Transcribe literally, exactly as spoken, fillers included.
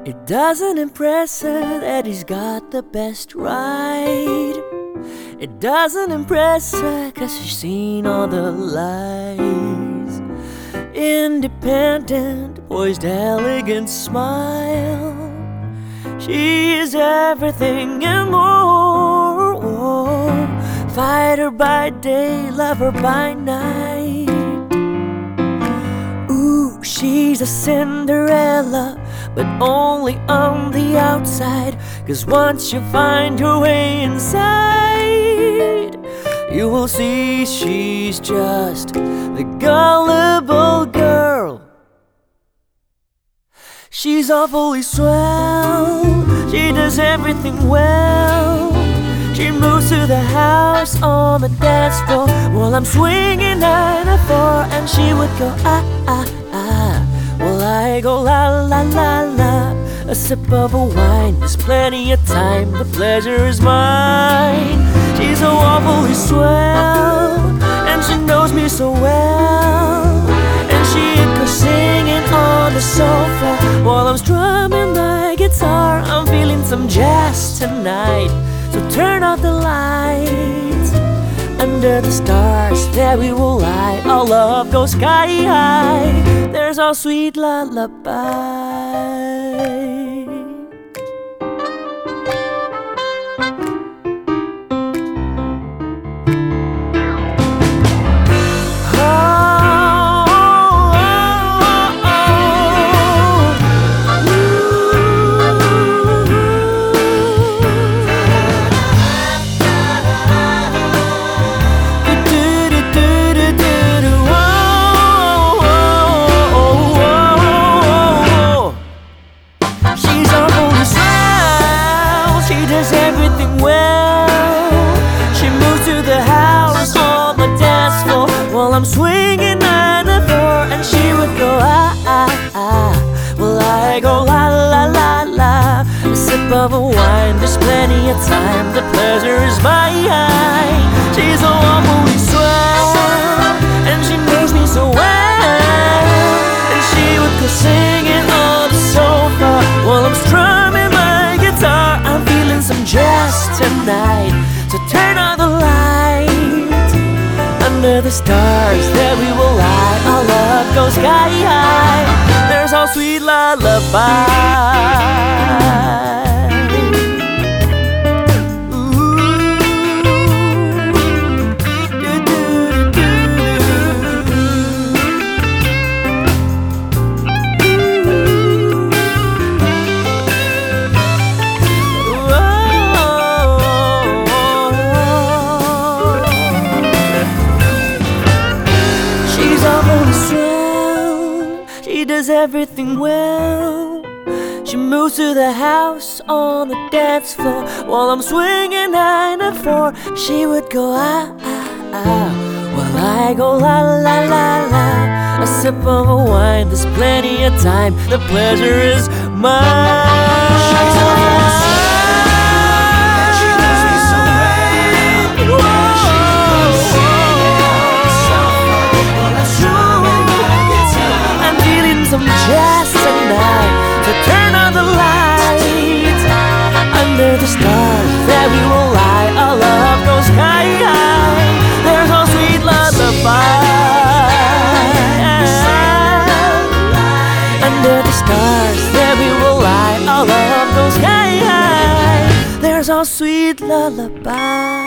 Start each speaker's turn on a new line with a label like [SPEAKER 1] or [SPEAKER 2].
[SPEAKER 1] It doesn't impress her that he's got the best ride. It doesn't impress her cause she's seen all the lies. Independent, poised, elegant smile. She is everything and more. Oh, fighter by day, lover by night. Ooh, she's a Cinderella, but only on the outside. Cause once you find your way inside, you will see she's just the gullible girl. She's awfully swell, she does everything well. She moves to the house on the dance floor while I'm swinging nine to four, and she would go ah ah ah, while I go la la la la. A sip of a wine, there's plenty of time, the pleasure is mine. She's so awfully swell, and she knows me so well. And she goes singing on the sofa while I'm strumming my guitar. I'm feeling some jazz tonight, so turn out the lights. Under the stars, there we will lie. Our love goes sky high. There's our sweet lullaby. Everything well. She moves to the house on the dance floor while I'm swinging nine to four, and she would go ah ah ah, well I go la la la la. A sip of a wine, there's plenty of time, the pleasure is mine. She's so awfully swell, and she knows me so well. And she would go singing on the sofa while I'm strumming my guitar. I'm feeling some jazz tonight, so turn on the light. Under the stars, there we will lie. Our love goes sky high. There's our sweet lullaby. She does everything well. She moves to the house on the dance floor while I'm swinging nine to four. She would go ah ah ah, while I go la la la la. A sip of a wine, there's plenty of time, the pleasure is mine. She's awfully swell, and she knows me so well. She goes singing on the sofa while I'm strumming my guitar. I'm feeling some jazz tonight, so turn on the lights. Under the stars, there we will lie. Our love goes sky high. There's our sweet lullaby. Under the stars, there we will lie. Our love goes sky high. There's our sweet lullaby.